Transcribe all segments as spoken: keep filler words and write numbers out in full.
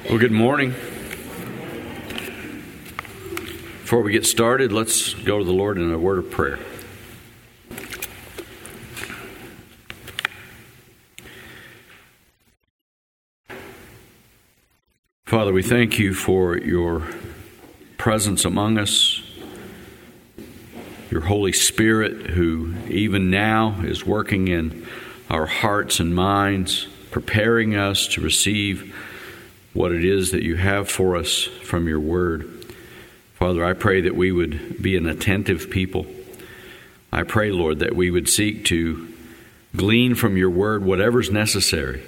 Well, good morning. Before we get started, let's go to the Lord in a word of prayer. Father, we thank you for your presence among us, your Holy Spirit who even now is working in our hearts and minds, preparing us to receive what it is that you have for us from your word. Father, I pray that we would be an attentive people. I pray, Lord, that we would seek to glean from your word whatever's necessary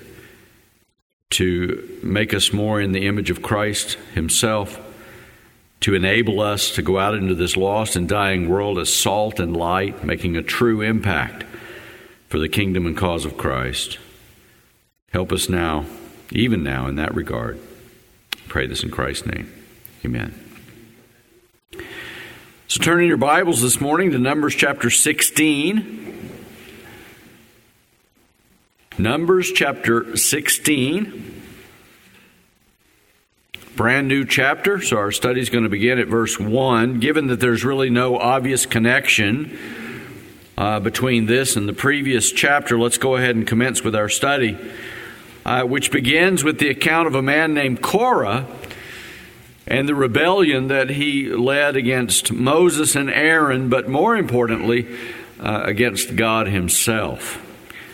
to make us more in the image of Christ himself, to enable us to go out into this lost and dying world as salt and light, making a true impact for the kingdom and cause of Christ. Help us now, even now, in that regard. I pray this in Christ's name. Amen. So turn in your Bibles this morning to Numbers chapter sixteen. Numbers chapter sixteen. Brand new chapter, so our study is going to begin at verse one. Given that there's really no obvious connection uh, between this and the previous chapter, let's go ahead and commence with our study. Uh, which begins with the account of a man named Korah and the rebellion that he led against Moses and Aaron, but more importantly, uh, against God himself.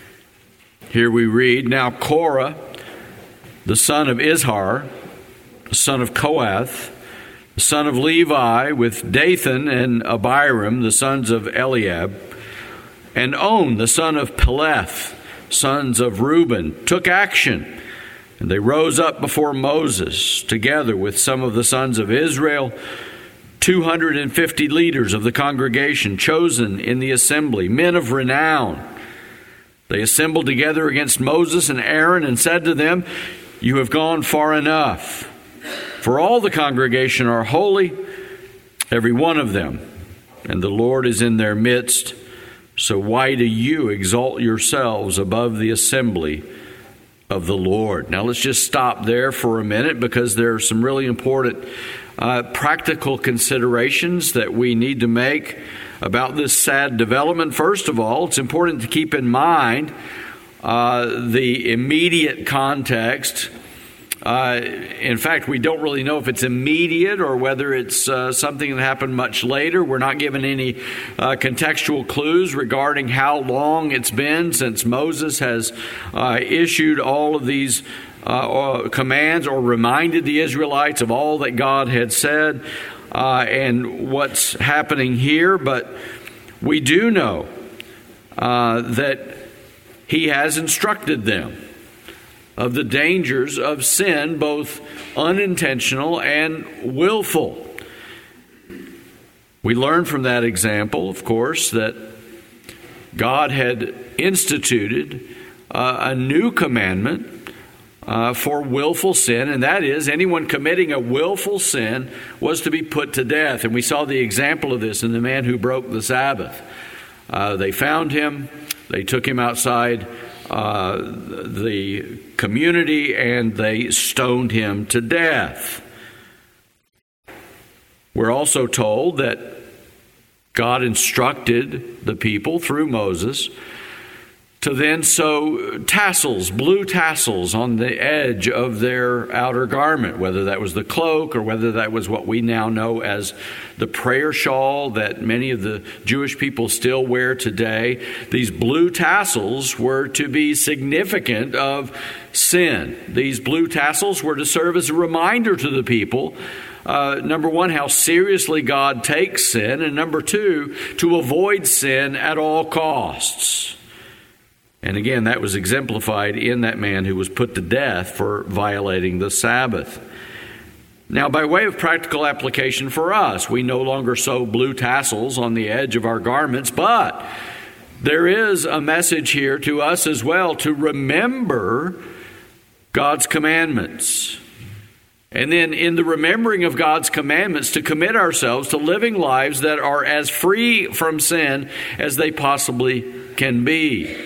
Here we read, "Now Korah, the son of Izhar, the son of Kohath, the son of Levi, with Dathan and Abiram, the sons of Eliab, and On, the son of Peleth, sons of Reuben, took action, and they rose up before Moses, together with some of the sons of Israel, two hundred fifty leaders of the congregation, chosen in the assembly, men of renown. They assembled together against Moses and Aaron and said to them, 'You have gone far enough, for all the congregation are holy, every one of them, and the Lord is in their midst. So why do you exalt yourselves above the assembly of the Lord?'" Now let's just stop there for a minute, because there are some really important uh, practical considerations that we need to make about this sad development. First of all, it's important to keep in mind uh, the immediate context. Uh, in fact, we don't really know if it's immediate or whether it's uh, something that happened much later. We're not given any uh, contextual clues regarding how long it's been since Moses has uh, issued all of these uh, commands or reminded the Israelites of all that God had said uh, and what's happening here. But we do know uh, that he has instructed them of the dangers of sin, both unintentional and willful. We learn from that example, of course, that God had instituted uh, a new commandment uh, for willful sin, and that is anyone committing a willful sin was to be put to death. And we saw the example of this in the man who broke the Sabbath. Uh, they found him, they took him outside Uh, the community, and they stoned him to death. We're also told that God instructed the people through Moses to then sew tassels, blue tassels, on the edge of their outer garment, whether that was the cloak or whether that was what we now know as the prayer shawl that many of the Jewish people still wear today. These blue tassels were to be significant of sin. These blue tassels were to serve as a reminder to the people, uh, number one, how seriously God takes sin, and number two, to avoid sin at all costs. And again, that was exemplified in that man who was put to death for violating the Sabbath. Now, by way of practical application for us, we no longer sew blue tassels on the edge of our garments, but there is a message here to us as well to remember God's commandments. And then in the remembering of God's commandments, to commit ourselves to living lives that are as free from sin as they possibly can be.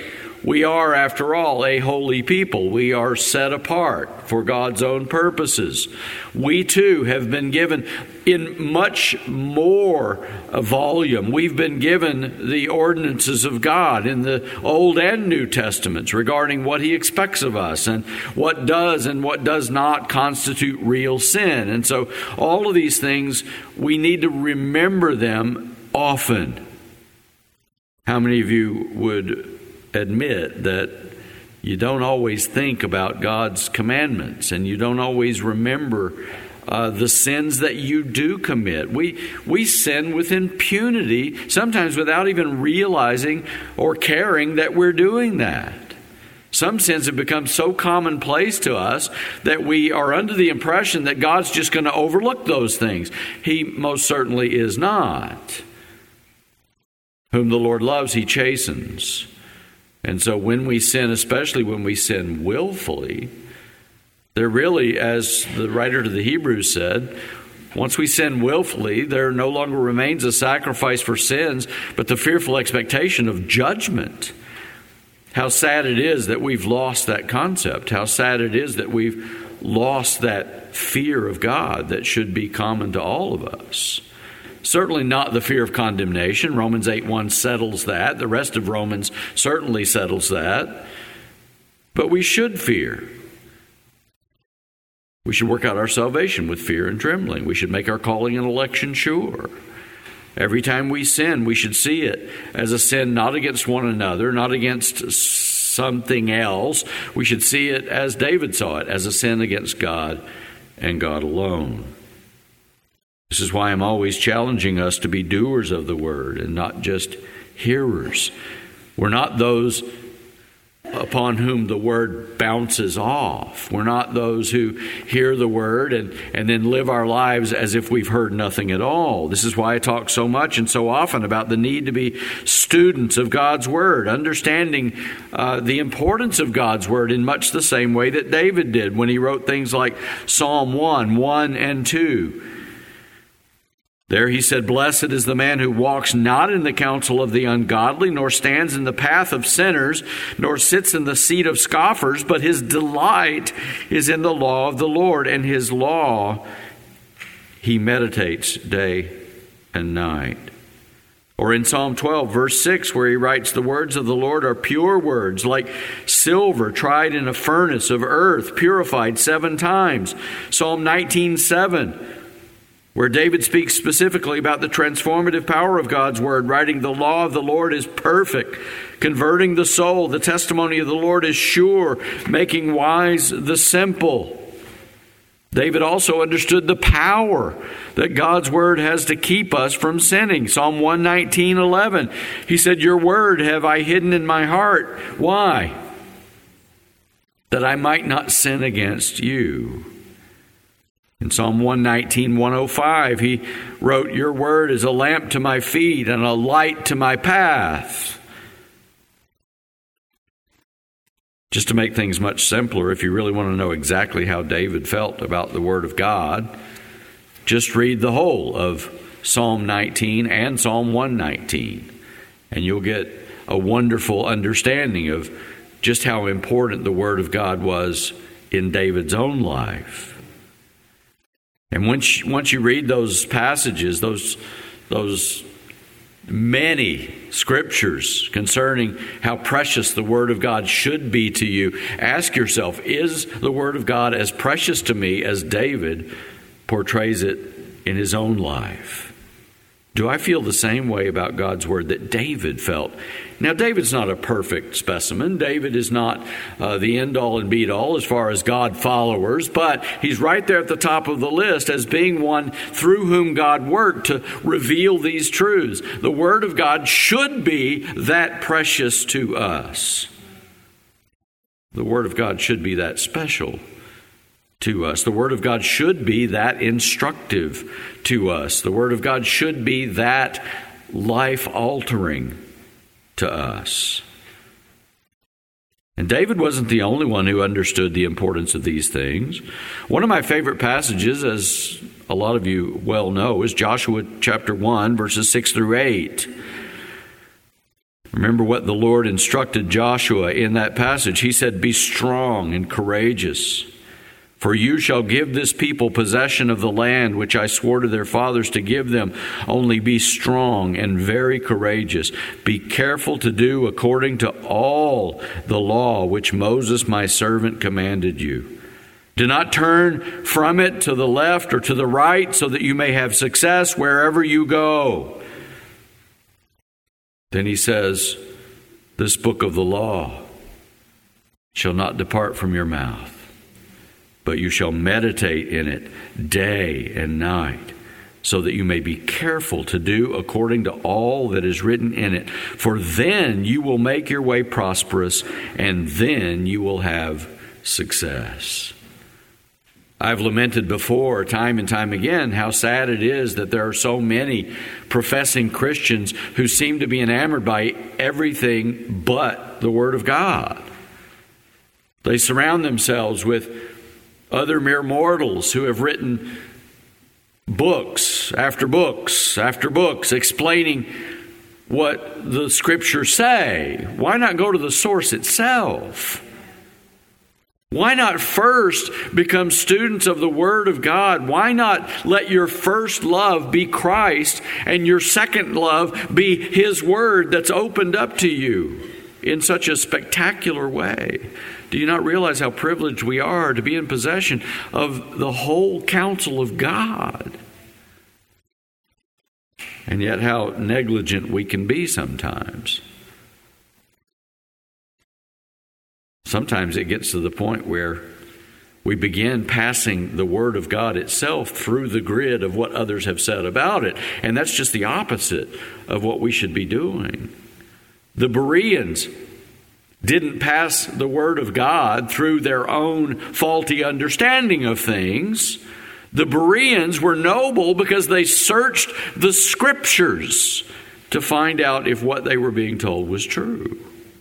We are, after all, a holy people. We are set apart for God's own purposes. We too have been given in much more volume. We've been given the ordinances of God in the Old and New Testaments regarding what He expects of us and what does and what does not constitute real sin. And so all of these things, we need to remember them often. How many of you would admit that you don't always think about God's commandments and you don't always remember uh, the sins that you do commit? We we sin with impunity, sometimes without even realizing or caring that we're doing that. Some sins have become so commonplace to us that we are under the impression that God's just going to overlook those things. He most certainly is not. Whom the Lord loves, He chastens. And so when we sin, especially when we sin willfully, there really, as the writer to the Hebrews said, once we sin willfully, there no longer remains a sacrifice for sins, but the fearful expectation of judgment. How sad it is that we've lost that concept. How sad it is that we've lost that fear of God that should be common to all of us. Certainly not the fear of condemnation. Romans eight one settles that. The rest of Romans certainly settles that. But we should fear. We should work out our salvation with fear and trembling. We should make our calling and election sure. Every time we sin, we should see it as a sin not against one another, not against something else. We should see it as David saw it, as a sin against God and God alone. This is why I'm always challenging us to be doers of the word and not just hearers. We're not those upon whom the word bounces off. We're not those who hear the word and, and then live our lives as if we've heard nothing at all. This is why I talk so much and so often about the need to be students of God's word, understanding uh, the importance of God's word in much the same way that David did when he wrote things like Psalm one, one and two. There he said, "Blessed is the man who walks not in the counsel of the ungodly, nor stands in the path of sinners, nor sits in the seat of scoffers, but his delight is in the law of the Lord, and his law he meditates day and night." Or in Psalm twelve, verse six, where he writes, "The words of the Lord are pure words, like silver tried in a furnace of earth, purified seven times." Psalm nineteen, seven, where David speaks specifically about the transformative power of God's word, writing, "The law of the Lord is perfect, converting the soul. The testimony of the Lord is sure, making wise the simple." David also understood the power that God's word has to keep us from sinning. Psalm one nineteen, eleven, he said, "Your word have I hidden in my heart." Why? "That I might not sin against you." In Psalm one nineteen, one oh five, he wrote, "Your word is a lamp to my feet and a light to my path." Just to make things much simpler, if you really want to know exactly how David felt about the word of God, just read the whole of Psalm nineteen and Psalm one nineteen, and you'll get a wonderful understanding of just how important the word of God was in David's own life. And once you, once you read those passages, those those many scriptures concerning how precious the Word of God should be to you, ask yourself, is the Word of God as precious to me as David portrays it in his own life? Do I feel the same way about God's Word that David felt? Now, David's not a perfect specimen. David is not uh, the end-all and be-all as far as God followers, but he's right there at the top of the list as being one through whom God worked to reveal these truths. The Word of God should be that precious to us. The Word of God should be that special to us. The Word of God should be that instructive to us. The Word of God should be that life-altering to us. And David wasn't the only one who understood the importance of these things. One of my favorite passages, as a lot of you well know, is Joshua chapter one, verses six through eight. Remember what the Lord instructed Joshua in that passage. He said, "Be strong and courageous, for you shall give this people possession of the land which I swore to their fathers to give them. Only be strong and very courageous. Be careful to do according to all the law which Moses my servant commanded you. Do not turn from it to the left or to the right, so that you may have success wherever you go." Then he says, "This book of the law shall not depart from your mouth, but you shall meditate in it day and night, so that you may be careful to do according to all that is written in it. For then you will make your way prosperous, and then you will have success." I've lamented before, time and time again, how sad it is that there are so many professing Christians who seem to be enamored by everything but the Word of God. They surround themselves with other mere mortals who have written books after books after books explaining what the Scriptures say. Why not go to the source itself? Why not first become students of the Word of God? Why not let your first love be Christ and your second love be His Word that's opened up to you in such a spectacular way? Do you not realize how privileged we are to be in possession of the whole counsel of God? And yet how negligent we can be sometimes. Sometimes it gets to the point where we begin passing the Word of God itself through the grid of what others have said about it. And that's just the opposite of what we should be doing. The Bereans didn't pass the Word of God through their own faulty understanding of things. The Bereans were noble because they searched the Scriptures to find out if what they were being told was true.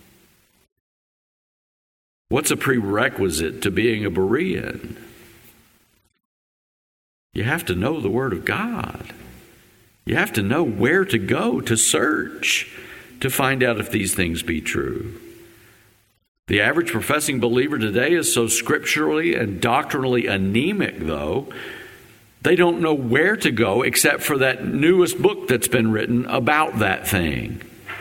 What's a prerequisite to being a Berean? You have to know the Word of God. You have to know where to go to search to find out if these things be true. The average professing believer today is so scripturally and doctrinally anemic, though, they don't know where to go except for that newest book that's been written about that thing.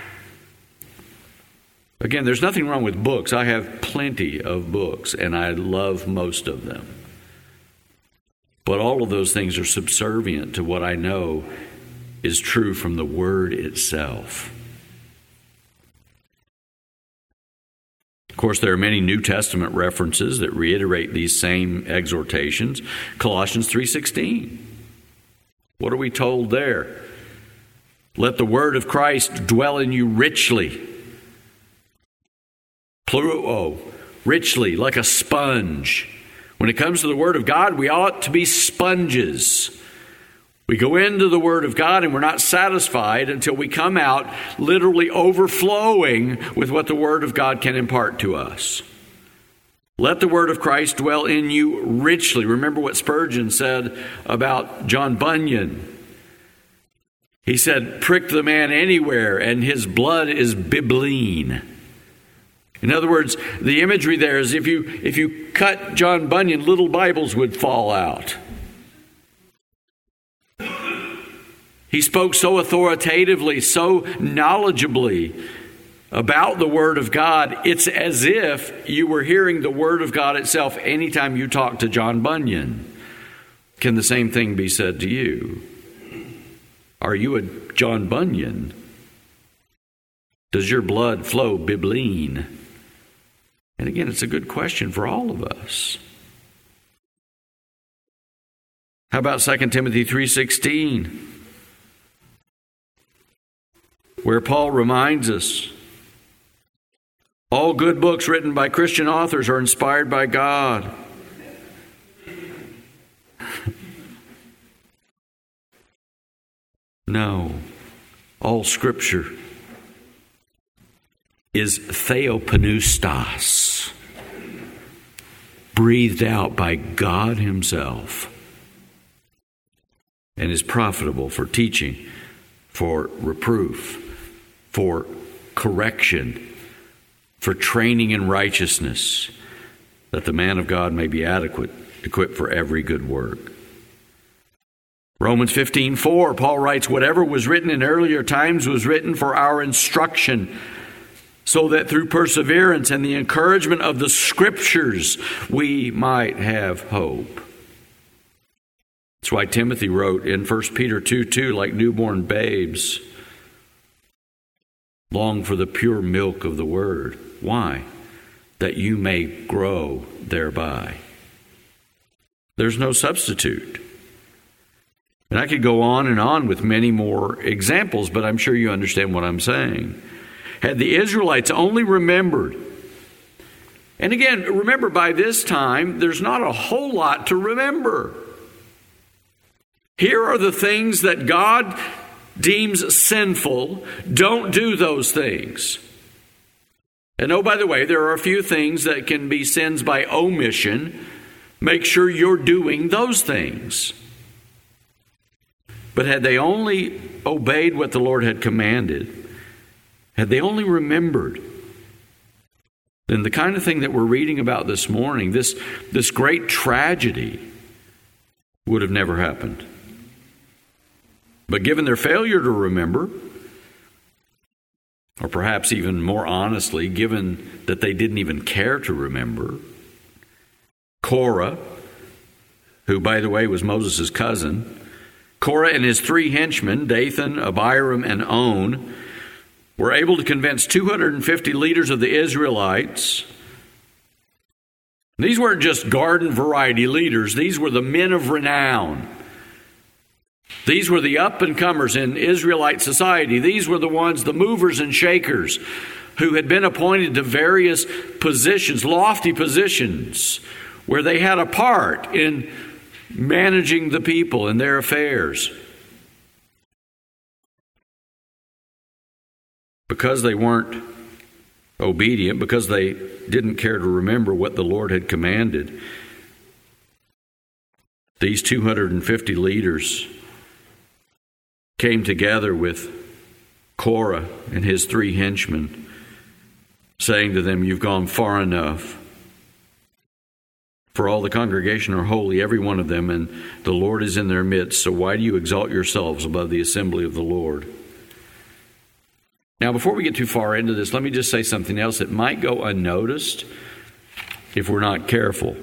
Again, there's nothing wrong with books. I have plenty of books, and I love most of them. But all of those things are subservient to what I know is true from the Word itself. Of course, there are many New Testament references that reiterate these same exhortations. Colossians three sixteen. What are we told there? Let the word of Christ dwell in you richly. Plural, richly, like a sponge. When it comes to the Word of God, we ought to be sponges. We go into the Word of God and we're not satisfied until we come out literally overflowing with what the Word of God can impart to us. Let the Word of Christ dwell in you richly. Remember what Spurgeon said about John Bunyan. He said, prick the man anywhere and his blood is bibline. In other words, the imagery there is if you if you cut John Bunyan, little Bibles would fall out. He spoke so authoritatively, so knowledgeably about the Word of God. It's as if you were hearing the Word of God itself anytime you talk to John Bunyan. Can the same thing be said to you? Are you a John Bunyan? Does your blood flow bibline? And again, it's a good question for all of us. How about Second Timothy three sixteen? Where Paul reminds us, all good books written by Christian authors are inspired by God. No, all Scripture is theopneustos, breathed out by God Himself, and is profitable for teaching, for reproof, for correction, for training in righteousness, that the man of God may be adequate, equipped for every good work. Romans fifteen four, Paul writes, whatever was written in earlier times was written for our instruction, so that through perseverance and the encouragement of the Scriptures we might have hope. That's why Timothy wrote in First Peter two two, like newborn babes, long for the pure milk of the word. Why? That you may grow thereby. There's no substitute. And I could go on and on with many more examples, but I'm sure you understand what I'm saying. Had the Israelites only remembered, and again, remember by this time, there's not a whole lot to remember. Here are the things that God deems sinful. Don't do those things. And oh, by the way, there are a few things that can be sins by omission. Make sure you're doing those things. But had they only obeyed what the Lord had commanded, had they only remembered, then the kind of thing that we're reading about this morning, this, this great tragedy, would have never happened. But given their failure to remember, or perhaps even more honestly, given that they didn't even care to remember, Korah, who, by the way, was Moses' cousin, Korah and his three henchmen, Dathan, Abiram, and On, were able to convince two hundred fifty leaders of the Israelites. These weren't just garden variety leaders. These were the men of renown. These were the up-and-comers in Israelite society. These were the ones, the movers and shakers, who had been appointed to various positions, lofty positions, where they had a part in managing the people and their affairs. Because they weren't obedient, because they didn't care to remember what the Lord had commanded, these two hundred fifty leaders came together with Korah and his three henchmen, saying to them, "You've gone far enough. For all the congregation are holy, every one of them, and the Lord is in their midst. So why do you exalt yourselves above the assembly of the Lord?" Now, before we get too far into this, let me just say something else that might go unnoticed if we're not careful.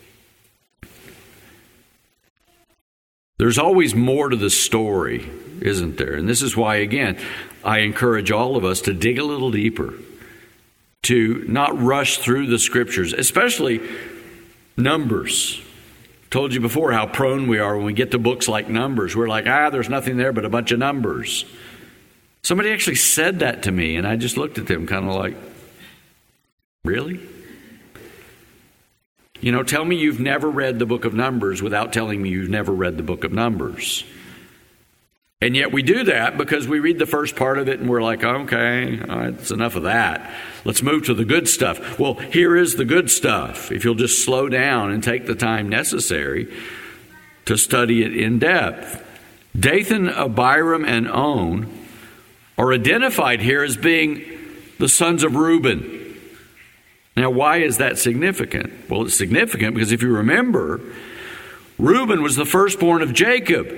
There's always more to the story, isn't there? And this is why, again, I encourage all of us to dig a little deeper, to not rush through the Scriptures, especially Numbers. Told you before how prone we are when we get to books like Numbers. We're like, ah, there's nothing there but a bunch of numbers. Somebody actually said that to me, and I just looked at them kind of like, really? You know, tell me you've never read the book of Numbers without telling me you've never read the book of Numbers. And yet we do that because we read the first part of it and we're like, okay, all right, that's enough of that. Let's move to the good stuff. Well, here is the good stuff. If you'll just slow down and take the time necessary to study it in depth. Dathan, Abiram, and On are identified here as being the sons of Reuben. Now, why is that significant? Well, it's significant because if you remember, Reuben was the firstborn of Jacob.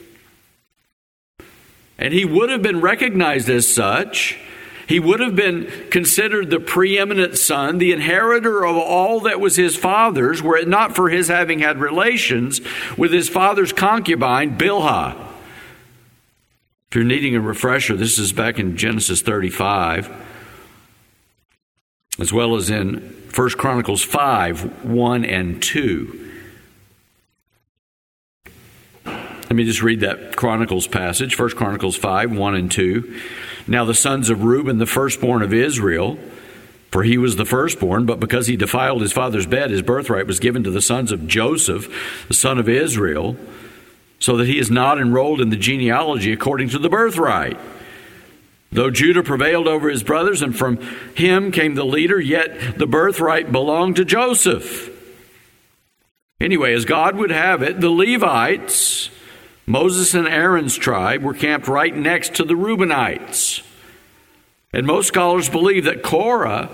And he would have been recognized as such. He would have been considered the preeminent son, the inheritor of all that was his father's, were it not for his having had relations with his father's concubine, Bilhah. If you're needing a refresher, this is back in Genesis thirty-five, as well as in First Chronicles five, one and two. Let me just read that Chronicles passage, First Chronicles five, one and two. Now the sons of Reuben, the firstborn of Israel, for he was the firstborn, but because he defiled his father's bed, his birthright was given to the sons of Joseph, the son of Israel, so that he is not enrolled in the genealogy according to the birthright. Though Judah prevailed over his brothers, and from him came the leader, yet the birthright belonged to Joseph. Anyway, as God would have it, the Levites, Moses and Aaron's tribe, were camped right next to the Reubenites. And most scholars believe that Korah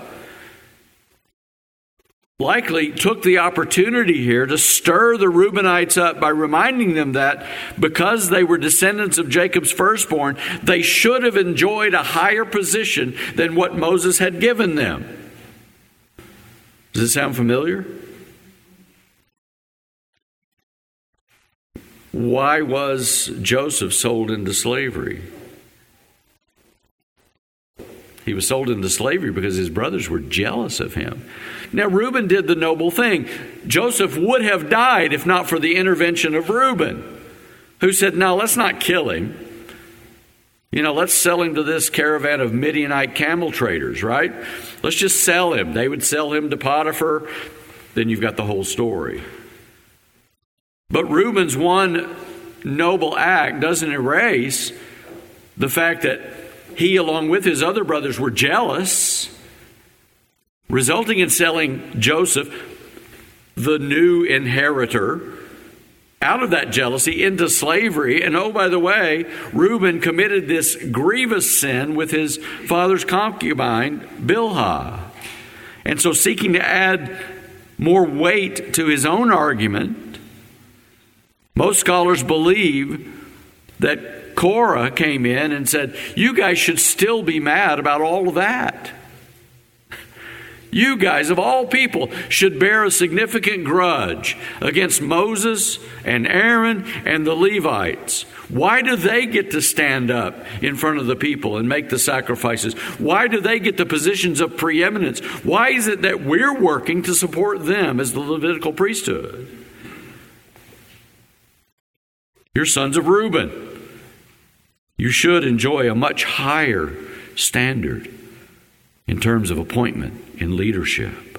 likely took the opportunity here to stir the Reubenites up by reminding them that because they were descendants of Jacob's firstborn, they should have enjoyed a higher position than what Moses had given them. Does it sound familiar? Why was Joseph sold into slavery? He was sold into slavery because his brothers were jealous of him. Now, Reuben did the noble thing. Joseph would have died if not for the intervention of Reuben, who said, no, let's not kill him. You know, let's sell him to this caravan of Midianite camel traders, right? Let's just sell him. They would sell him to Potiphar. Then you've got the whole story. But Reuben's one noble act doesn't erase the fact that he, along with his other brothers, were jealous, resulting in selling Joseph, the new inheritor, out of that jealousy into slavery. And oh, by the way, Reuben committed this grievous sin with his father's concubine, Bilhah. And so, seeking to add more weight to his own argument, most scholars believe that Korah came in and said, you guys should still be mad about all of that. You guys, of all people, should bear a significant grudge against Moses and Aaron and the Levites. Why do they get to stand up in front of the people and make the sacrifices? Why do they get the positions of preeminence? Why is it that we're working to support them as the Levitical priesthood? You're sons of Reuben. You should enjoy a much higher standard in terms of appointment in leadership.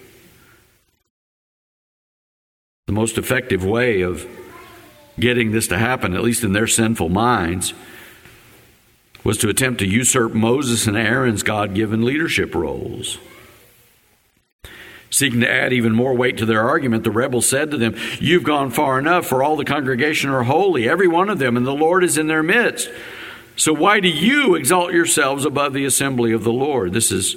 The most effective way of getting this to happen, at least in their sinful minds, was to attempt to usurp Moses and Aaron's God-given leadership roles. Seeking to add even more weight to their argument, the rebels said to them, you've gone far enough, for all the congregation are holy, every one of them, and the Lord is in their midst. So why do you exalt yourselves above the assembly of the Lord? This is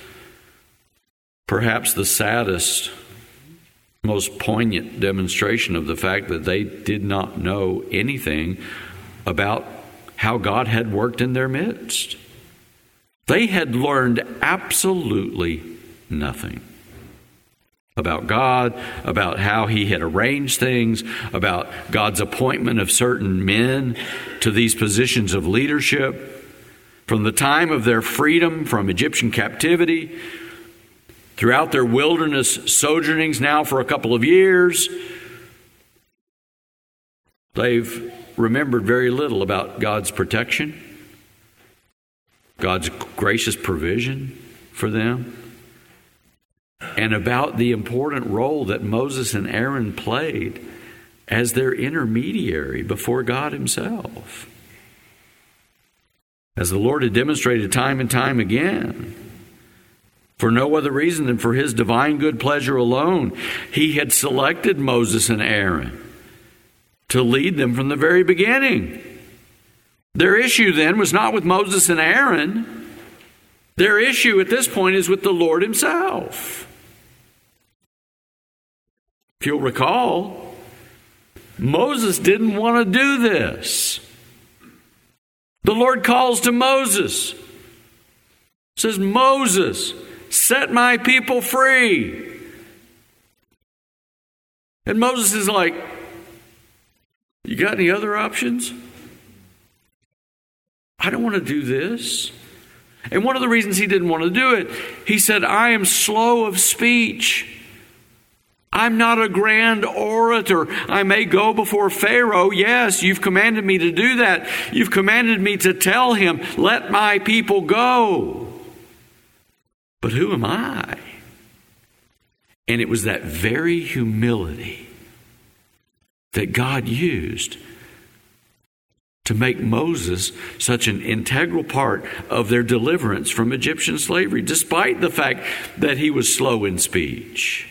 perhaps the saddest, most poignant demonstration of the fact that they did not know anything about how God had worked in their midst. They had learned absolutely nothing about God, about how he had arranged things, about God's appointment of certain men to these positions of leadership. From the time of their freedom from Egyptian captivity, throughout their wilderness sojournings now for a couple of years, they've remembered very little about God's protection, God's gracious provision for them, and about the important role that Moses and Aaron played as their intermediary before God himself. As the Lord had demonstrated time and time again, for no other reason than for his divine good pleasure alone, he had selected Moses and Aaron to lead them from the very beginning. Their issue then was not with Moses and Aaron. Their issue at this point is with the Lord himself. If you'll recall, Moses didn't want to do this. The Lord calls to Moses, says, Moses, set my people free. And Moses is like, you got any other options? I don't want to do this. And one of the reasons he didn't want to do it, he said, I am slow of speech. I'm not a grand orator. I may go before Pharaoh. Yes, you've commanded me to do that. You've commanded me to tell him, let my people go. But who am I? And it was that very humility that God used to make Moses such an integral part of their deliverance from Egyptian slavery, despite the fact that he was slow in speech.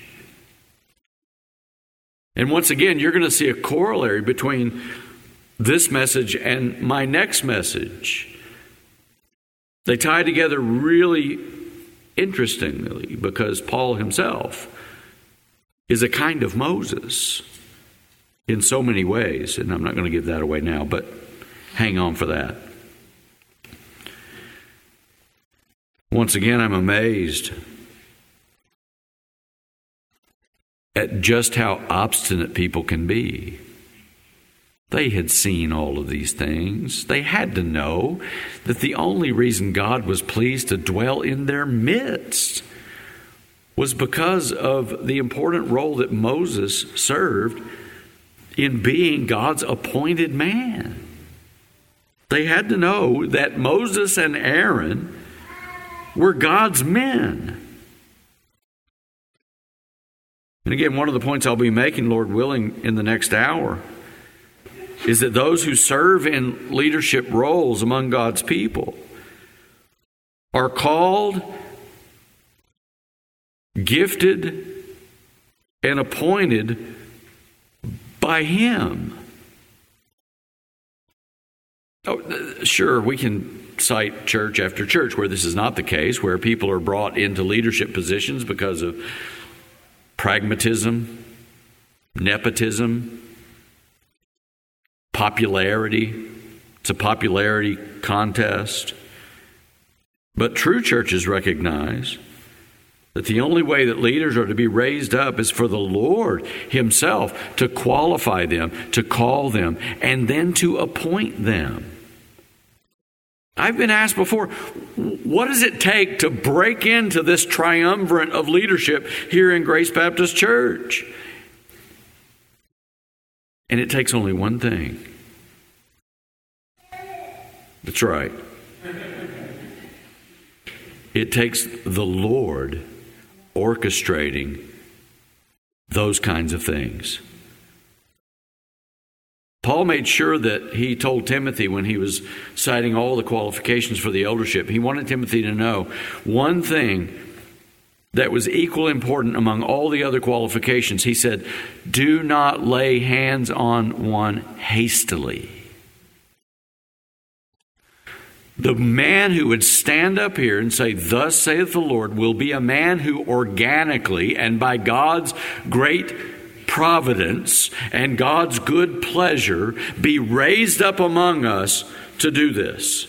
And once again, you're going to see a corollary between this message and my next message. They tie together really interestingly because Paul himself is a kind of Moses in so many ways. And I'm not going to give that away now, but hang on for that. Once again, I'm amazed at just how obstinate people can be. They had seen all of these things. They had to know that the only reason God was pleased to dwell in their midst was because of the important role that Moses served in being God's appointed man. They had to know that Moses and Aaron were God's men. And again, one of the points I'll be making, Lord willing, in the next hour is that those who serve in leadership roles among God's people are called, gifted, and appointed by Him. Oh, sure, we can cite church after church where this is not the case, where people are brought into leadership positions because of pragmatism, nepotism, popularity. It's a popularity contest. But true churches recognize that the only way that leaders are to be raised up is for the Lord Himself to qualify them, to call them, and then to appoint them. I've been asked before, what does it take to break into this triumvirate of leadership here in Grace Baptist Church? And it takes only one thing. That's right. It takes the Lord orchestrating those kinds of things. Paul made sure that he told Timothy when he was citing all the qualifications for the eldership, he wanted Timothy to know one thing that was equally important among all the other qualifications. He said, do not lay hands on one hastily. The man who would stand up here and say, thus saith the Lord, will be a man who organically and by God's great providence and God's good pleasure be raised up among us to do this.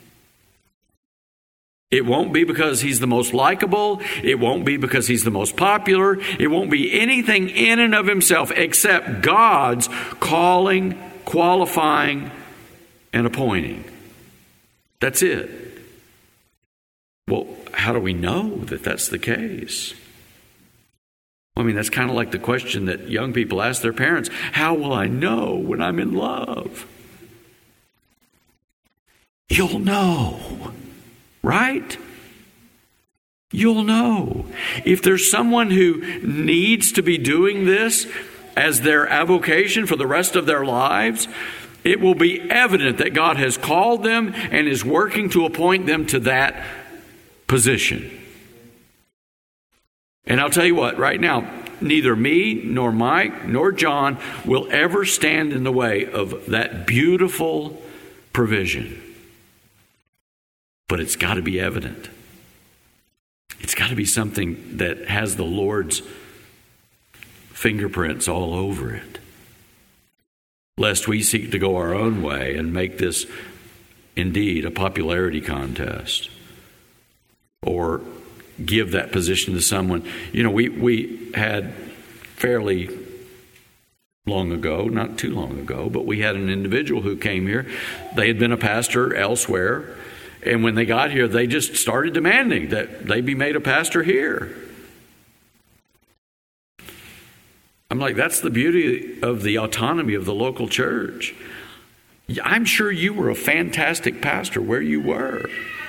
It won't be because he's the most likable. It won't be because he's the most popular. It won't be anything in and of himself except God's calling, qualifying, and appointing. That's it. Well, how do we know that that's the case? I mean, that's kind of like the question that young people ask their parents. How will I know when I'm in love? You'll know, right? You'll know. If there's someone who needs to be doing this as their avocation for the rest of their lives, it will be evident that God has called them and is working to appoint them to that position. And I'll tell you what, right now, neither me, nor Mike, nor John will ever stand in the way of that beautiful provision. But it's got to be evident. It's got to be something that has the Lord's fingerprints all over it. Lest we seek to go our own way and make this indeed a popularity contest. Or give that position to someone. You know, we, we had fairly long ago, not too long ago, but we had an individual who came here. They had been a pastor elsewhere. And when they got here, they just started demanding that they be made a pastor here. I'm like, that's the beauty of the autonomy of the local church. I'm sure you were a fantastic pastor where you were.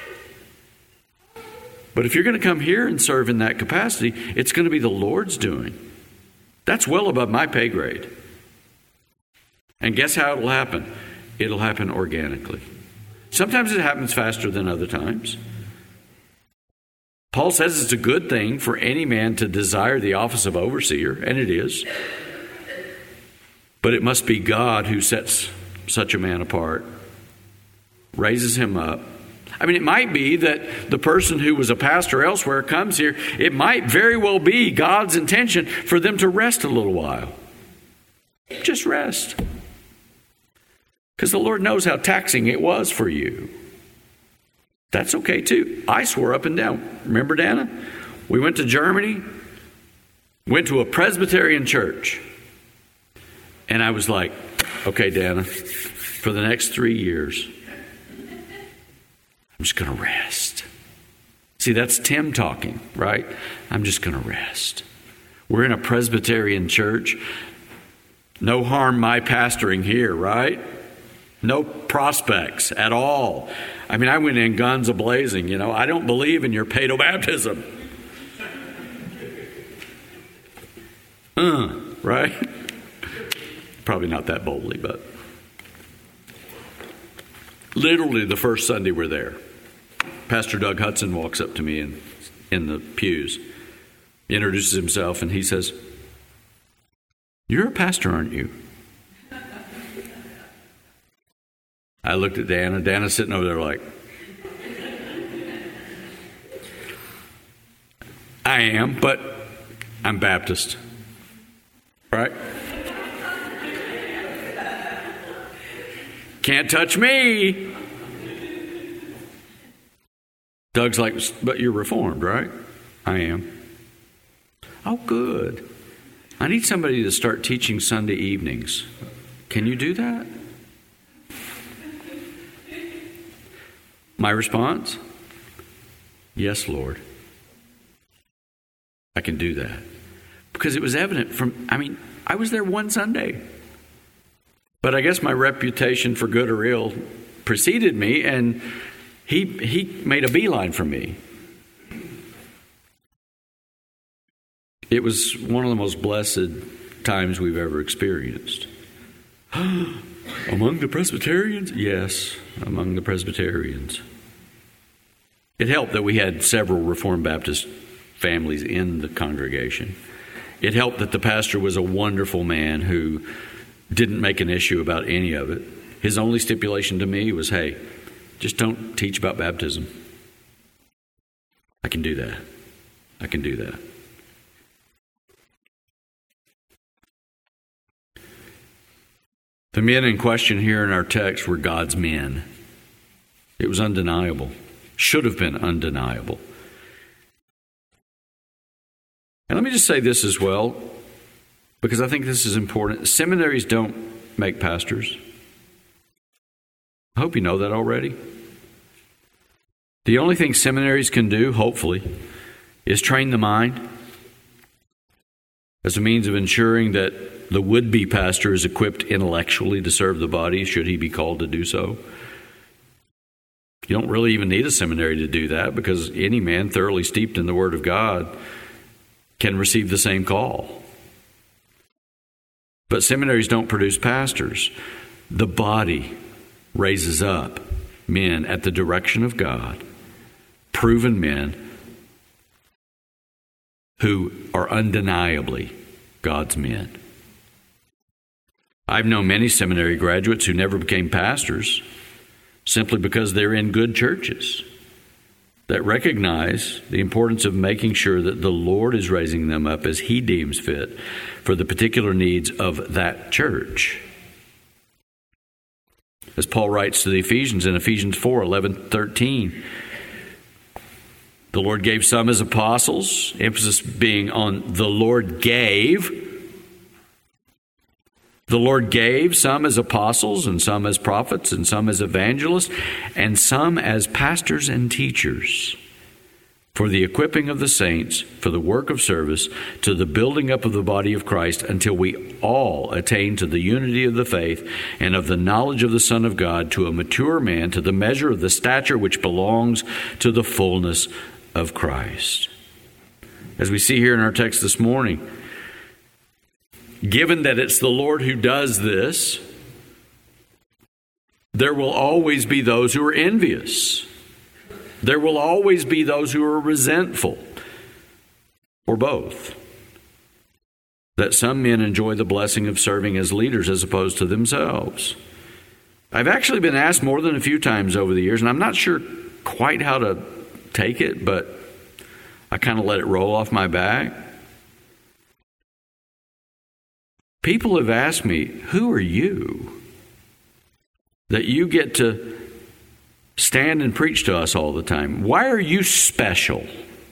But if you're going to come here and serve in that capacity, it's going to be the Lord's doing. That's well above my pay grade. And guess how it'll happen? It'll happen organically. Sometimes it happens faster than other times. Paul says it's a good thing for any man to desire the office of overseer, and it is. But it must be God who sets such a man apart, raises him up, I mean, it might be that the person who was a pastor elsewhere comes here. It might very well be God's intention for them to rest a little while. Just rest. Because the Lord knows how taxing it was for you. That's okay too. I swore up and down. Remember, Dana? We went to Germany, went to a Presbyterian church. And I was like, okay, Dana, for the next three years, I'm just going to rest. See, that's Tim talking, right? I'm just going to rest. We're in a Presbyterian church. No harm my pastoring here, right? No prospects at all. I mean, I went in guns a-blazing, you know. I don't believe in your paedobaptism. Uh, right? Probably not that boldly, but literally the first Sunday we're there, Pastor Doug Hudson walks up to me in, in the pews, introduces himself, and he says, "You're a pastor, aren't you?" I looked at Dana. Dana's sitting over there like, I am, but I'm Baptist. Right? Can't touch me. Doug's like, but you're Reformed, right? I am. Oh, good. I need somebody to start teaching Sunday evenings. Can you do that? My response? Yes, Lord. I can do that. Because it was evident from, I mean, I was there one Sunday. But I guess my reputation for good or ill preceded me, and he he made a beeline for me. It was one of the most blessed times we've ever experienced. Among the Presbyterians? Yes, among the Presbyterians. It helped that we had several Reformed Baptist families in the congregation. It helped that the pastor was a wonderful man who didn't make an issue about any of it. His only stipulation to me was, hey, just don't teach about baptism. I can do that. I can do that. The men in question here in our text were God's men. It was undeniable. Should have been undeniable. And let me just say this as well, because I think this is important. Seminaries don't make pastors. I hope you know that already. The only thing seminaries can do, hopefully, is train the mind as a means of ensuring that the would-be pastor is equipped intellectually to serve the body, should he be called to do so. You don't really even need a seminary to do that, because any man thoroughly steeped in the Word of God can receive the same call. But seminaries don't produce pastors. The body raises up men at the direction of God, proven men who are undeniably God's men. I've known many seminary graduates who never became pastors simply because they're in good churches that recognize the importance of making sure that the Lord is raising them up as He deems fit for the particular needs of that church. As Paul writes to the Ephesians in Ephesians four, eleven, thirteen, the Lord gave some as apostles, emphasis being on the Lord gave. The Lord gave some as apostles, and some as prophets, and some as evangelists, and some as pastors and teachers, for the equipping of the saints, for the work of service, to the building up of the body of Christ, until we all attain to the unity of the faith and of the knowledge of the Son of God, to a mature man, to the measure of the stature which belongs to the fullness of Christ. As we see here in our text this morning, given that it's the Lord who does this, there will always be those who are envious. There will always be those who are resentful, or both. That some men enjoy the blessing of serving as leaders as opposed to themselves. I've actually been asked more than a few times over the years, and I'm not sure quite how to take it, but I kind of let it roll off my back. People have asked me, who are you that you get to stand and preach to us all the time? Why are you special?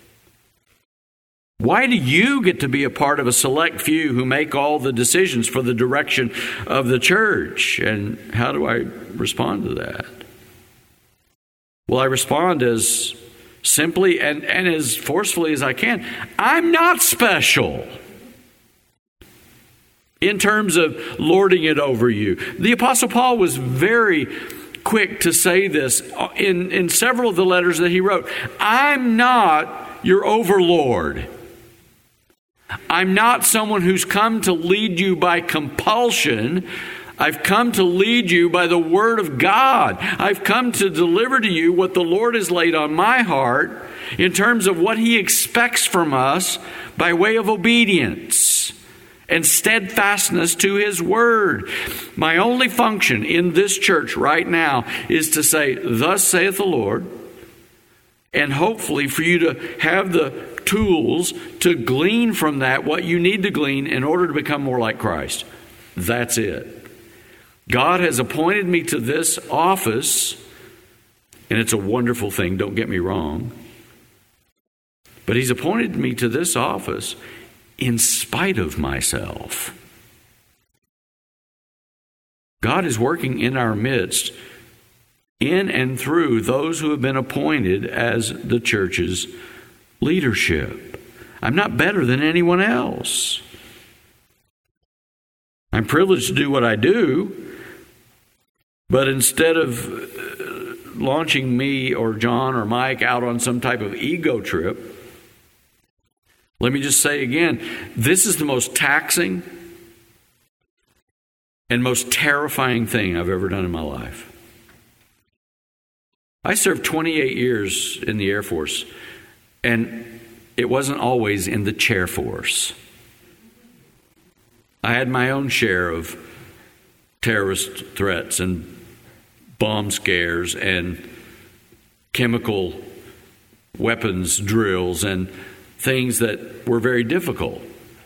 Why do you get to be a part of a select few who make all the decisions for the direction of the church? And how do I respond to that? Well, I respond as simply and, and as forcefully as I can. I'm not special in terms of lording it over you. The Apostle Paul was very quick to say this in, in several of the letters that he wrote. I'm not your overlord. I'm not someone who's come to lead you by compulsion. I've come to lead you by the Word of God. I've come to deliver to you what the Lord has laid on my heart in terms of what He expects from us by way of obedience and steadfastness to His Word. My only function in this church right now is to say, thus saith the Lord, and hopefully for you to have the tools to glean from that what you need to glean in order to become more like Christ. That's it. God has appointed me to this office, and it's a wonderful thing, don't get me wrong. But He's appointed me to this office in spite of myself. God is working in our midst, in and through those who have been appointed as the church's leadership. I'm not better than anyone else. I'm privileged to do what I do, but instead of launching me or John or Mike out on some type of ego trip, let me just say again, this is the most taxing and most terrifying thing I've ever done in my life. I served twenty-eight years in the Air Force, and it wasn't always in the chair force. I had my own share of terrorist threats and bomb scares and chemical weapons drills and things that were very difficult.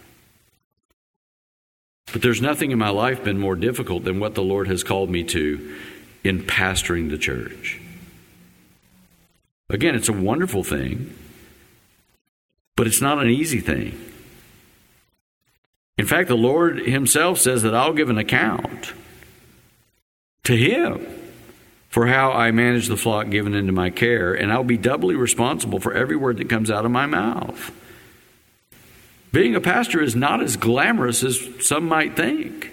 But there's nothing in my life been more difficult than what the Lord has called me to in pastoring the church. Again, it's a wonderful thing, but it's not an easy thing. In fact, the Lord Himself says that I'll give an account to Him for how I manage the flock given into my care, and I'll be doubly responsible for every word that comes out of my mouth. Being a pastor is not as glamorous as some might think.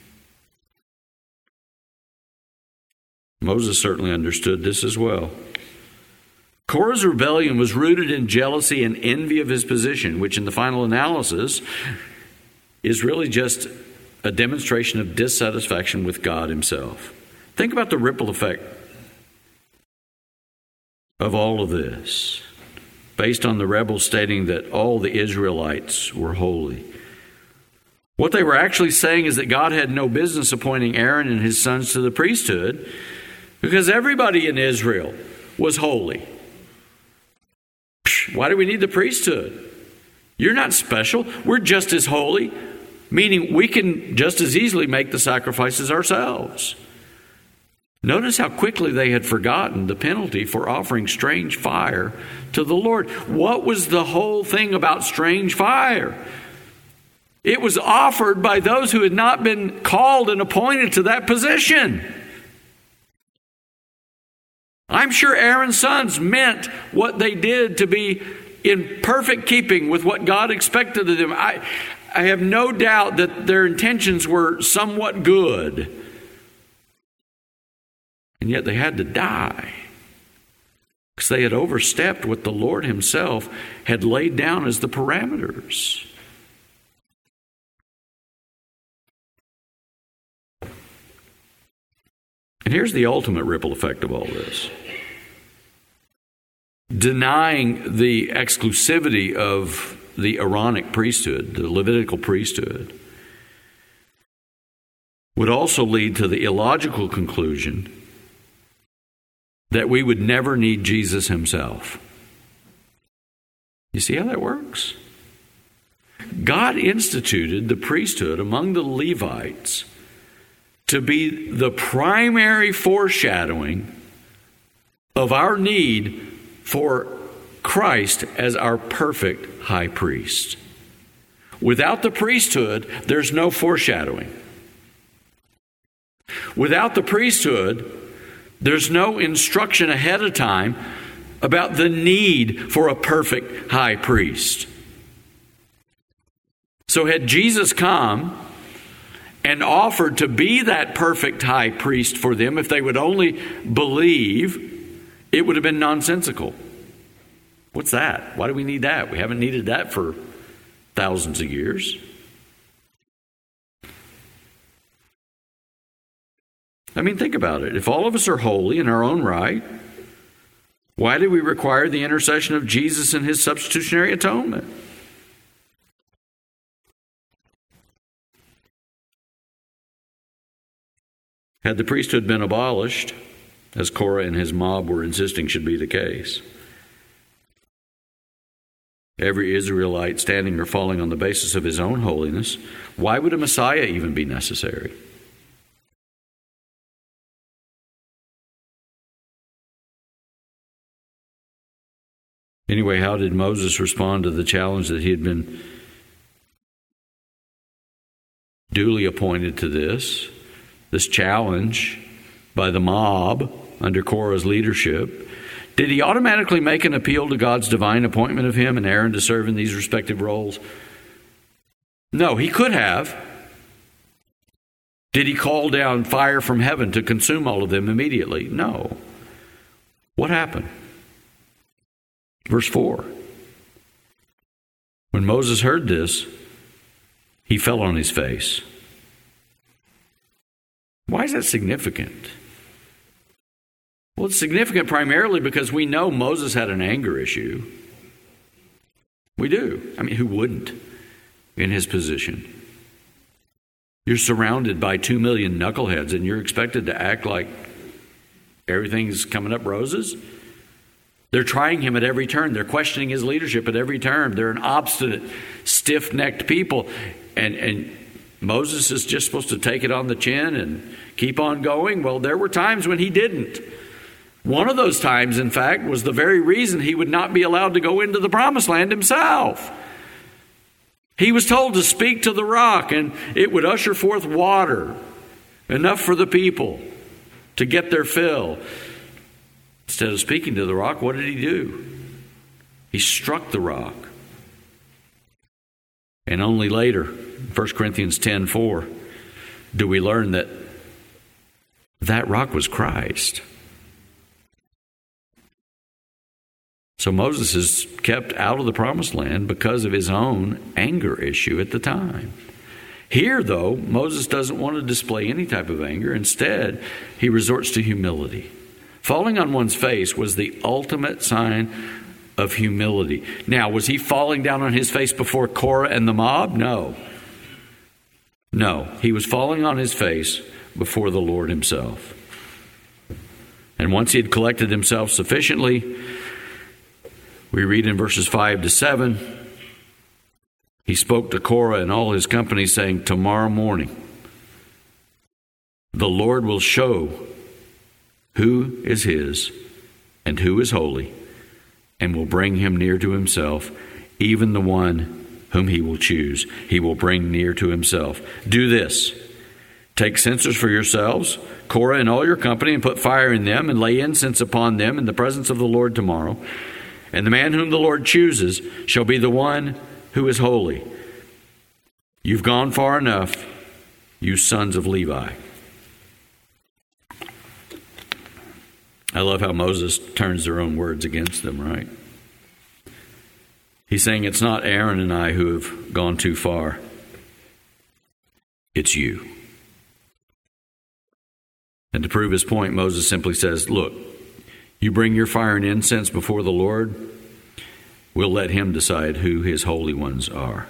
Moses certainly understood this as well. Korah's rebellion was rooted in jealousy and envy of his position, which in the final analysis is really just a demonstration of dissatisfaction with God Himself. Think about the ripple effect of all of this, based on the rebels stating that all the Israelites were holy. What they were actually saying is that God had no business appointing Aaron and his sons to the priesthood because everybody in Israel was holy. Why do we need the priesthood? You're not special. We're just as holy, meaning we can just as easily make the sacrifices ourselves. Notice how quickly they had forgotten the penalty for offering strange fire to the Lord. What was the whole thing about strange fire? It was offered by those who had not been called and appointed to that position. I'm sure Aaron's sons meant what they did to be in perfect keeping with what God expected of them. I, I have no doubt that their intentions were somewhat good. And yet they had to die because they had overstepped what the Lord Himself had laid down as the parameters. And here's the ultimate ripple effect of all this. Denying the exclusivity of the Aaronic priesthood, the Levitical priesthood, would also lead to the illogical conclusion that we would never need Jesus himself. You see how that works? God instituted the priesthood among the Levites to be the primary foreshadowing of our need for Christ as our perfect high priest. Without the priesthood, there's no foreshadowing. Without the priesthood, there's no instruction ahead of time about the need for a perfect high priest. So had Jesus come and offered to be that perfect high priest for them, if they would only believe, it would have been nonsensical. What's that? Why do we need that? We haven't needed that for thousands of years. I mean, think about it. If all of us are holy in our own right, why do we require the intercession of Jesus and his substitutionary atonement? Had the priesthood been abolished, as Korah and his mob were insisting should be the case, every Israelite standing or falling on the basis of his own holiness, why would a Messiah even be necessary? Anyway, how did Moses respond to the challenge that he had been duly appointed to this? This challenge by the mob under Korah's leadership. Did he automatically make an appeal to God's divine appointment of him and Aaron to serve in these respective roles? No, he could have. Did he call down fire from heaven to consume all of them immediately? No. What happened? Verse four. When Moses heard this, he fell on his face. Why is that significant? Well, it's significant primarily because we know Moses had an anger issue. We do. I mean, who wouldn't in his position? You're surrounded by two million knuckleheads and you're expected to act like everything's coming up roses? They're trying him at every turn. They're questioning his leadership at every turn. They're an obstinate, stiff-necked people. And, and Moses is just supposed to take it on the chin and keep on going. Well, there were times when he didn't. One of those times, in fact, was the very reason he would not be allowed to go into the promised land himself. He was told to speak to the rock and it would usher forth water, enough for the people to get their fill. Instead of speaking to the rock, what did he do? He struck the rock. And only later, First Corinthians ten four, do we learn that that rock was Christ. So Moses is kept out of the promised land because of his own anger issue at the time. Here, though, Moses doesn't want to display any type of anger. Instead, he resorts to humility. Falling on one's face was the ultimate sign of humility. Now, was he falling down on his face before Korah and the mob? No. No, he was falling on his face before the Lord himself. And once he had collected himself sufficiently, we read in verses five to seven, he spoke to Korah and all his company, saying, tomorrow morning, the Lord will show who is his and who is holy, and will bring him near to himself, even the one whom he will choose. He will bring near to himself. Do this. Take censers for yourselves, Korah and all your company, and put fire in them, and lay incense upon them in the presence of the Lord tomorrow. And the man whom the Lord chooses shall be the one who is holy. You've gone far enough, you sons of Levi. I love how Moses turns their own words against them, right? He's saying it's not Aaron and I who have gone too far. It's you. And to prove his point, Moses simply says, look, you bring your fire and incense before the Lord, we'll let him decide who his holy ones are.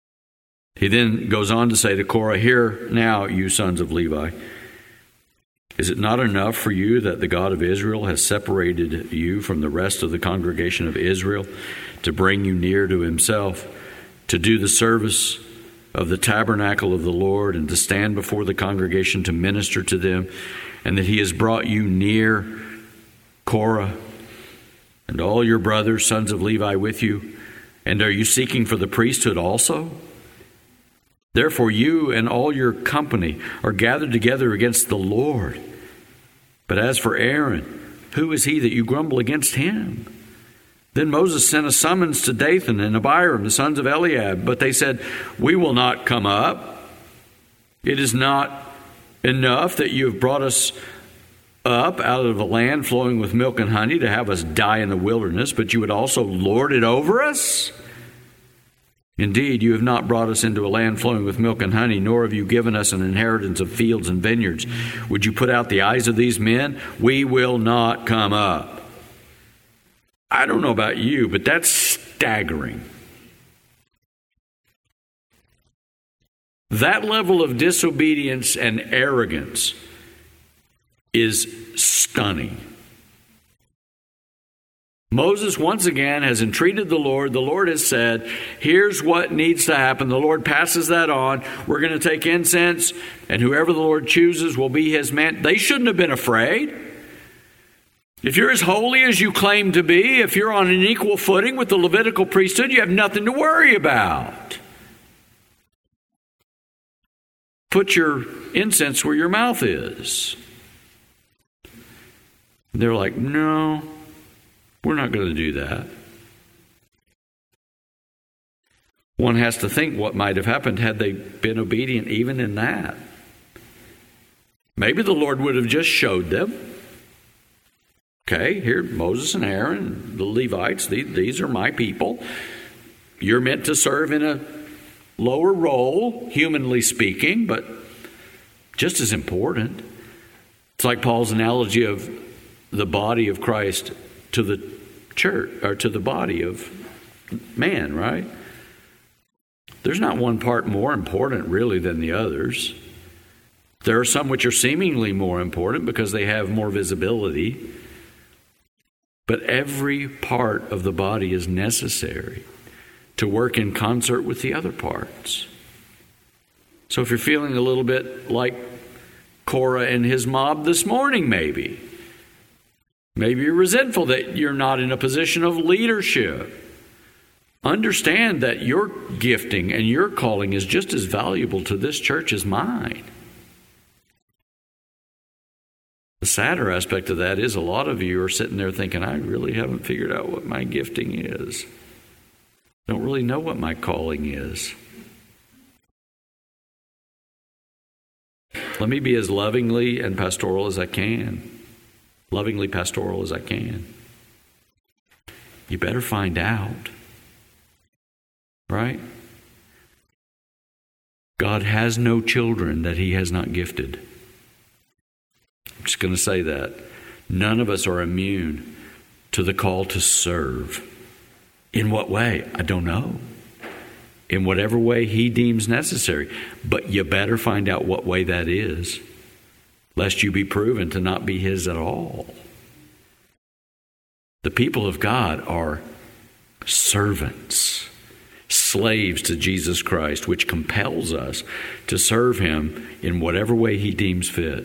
He then goes on to say to Korah, hear now, you sons of Levi, Is it not enough for you that the God of Israel has separated you from the rest of the congregation of Israel to bring you near to himself, to do the service of the tabernacle of the Lord, and to stand before the congregation to minister to them, and that he has brought you near Korah and all your brothers, sons of Levi, with you? And are you seeking for the priesthood also? Therefore you and all your company are gathered together against the Lord. But as for Aaron, who is he that you grumble against him? Then Moses sent a summons to Dathan and Abiram, the sons of Eliab. But they said, we will not come up. It is not enough that you have brought us up out of a land flowing with milk and honey to have us die in the wilderness, but you would also lord it over us? Indeed, you have not brought us into a land flowing with milk and honey, nor have you given us an inheritance of fields and vineyards. Would you put out the eyes of these men? We will not come up. I don't know about you, but that's staggering. That level of disobedience and arrogance is stunning. Moses once again has entreated the Lord. The Lord has said, here's what needs to happen. The Lord passes that on. We're going to take incense, and whoever the Lord chooses will be his man. They shouldn't have been afraid. If you're as holy as you claim to be, if you're on an equal footing with the Levitical priesthood, you have nothing to worry about. Put your incense where your mouth is. They're like, no, we're not going to do that. One has to think what might have happened had they been obedient even in that. Maybe the Lord would have just showed them. Okay, here, Moses and Aaron, the Levites, these are my people. You're meant to serve in a lower role, humanly speaking, but just as important. It's like Paul's analogy of the body of Christ to the church, or to the body of man, right? There's not one part more important really than the others. There are some which are seemingly more important because they have more visibility. But every part of the body is necessary to work in concert with the other parts. So if you're feeling a little bit like Korah and his mob this morning, maybe, maybe you're resentful that you're not in a position of leadership, understand that your gifting and your calling is just as valuable to this church as mine. The sadder aspect of that is a lot of you are sitting there thinking, I really haven't figured out what my gifting is. I don't really know what my calling is. Let me be as lovingly and pastoral as I can. Lovingly pastoral as I can. You better find out. Right? God has no children that he has not gifted. I'm just going to say that. None of us are immune to the call to serve. In what way? I don't know. In whatever way he deems necessary. But you better find out what way that is, lest you be proven to not be his at all. The people of God are servants, slaves to Jesus Christ, which compels us to serve him in whatever way he deems fit.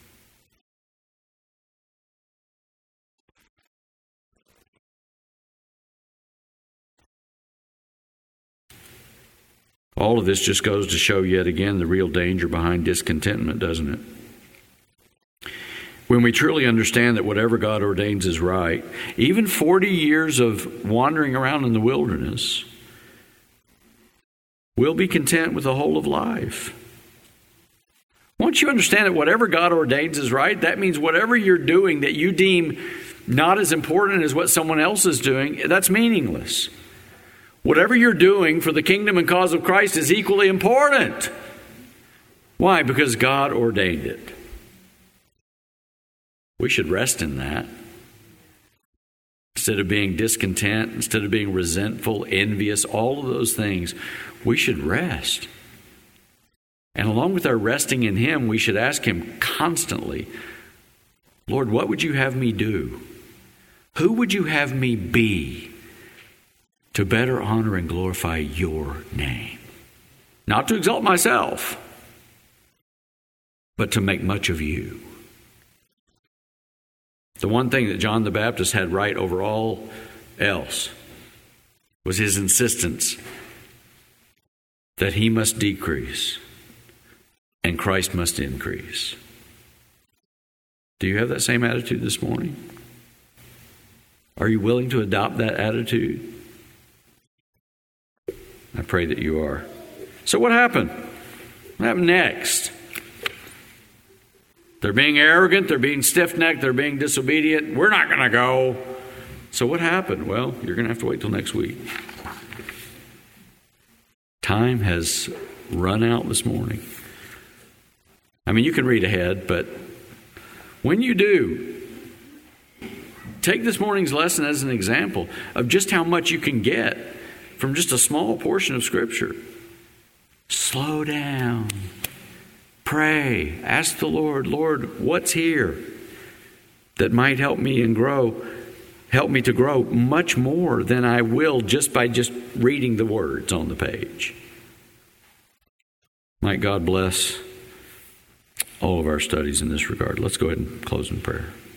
All of this just goes to show yet again the real danger behind discontentment, doesn't it? When we truly understand that whatever God ordains is right, even forty years of wandering around in the wilderness, we'll be content with the whole of life. Once you understand that whatever God ordains is right, that means whatever you're doing that you deem not as important as what someone else is doing, that's meaningless. Whatever you're doing for the kingdom and cause of Christ is equally important. Why? Because God ordained it. We should rest in that. Instead of being discontent, instead of being resentful, envious, all of those things, we should rest. And along with our resting in him, we should ask him constantly, Lord, what would you have me do? Who would you have me be to better honor and glorify your name? Not to exalt myself, but to make much of you. The one thing that John the Baptist had right over all else was his insistence that he must decrease and Christ must increase. Do you have that same attitude this morning? Are you willing to adopt that attitude? I pray that you are. So what happened? What happened next? They're being arrogant, they're being stiff-necked, they're being disobedient. We're not going to go. So what happened? Well, you're going to have to wait till next week. Time has run out this morning. I mean, you can read ahead, but when you do, take this morning's lesson as an example of just how much you can get from just a small portion of Scripture. Slow down. Pray. Ask the Lord, Lord, what's here that might help me and grow, help me to grow much more than I will just by just reading the words on the page. Might God bless all of our studies in this regard. Let's go ahead and close in prayer.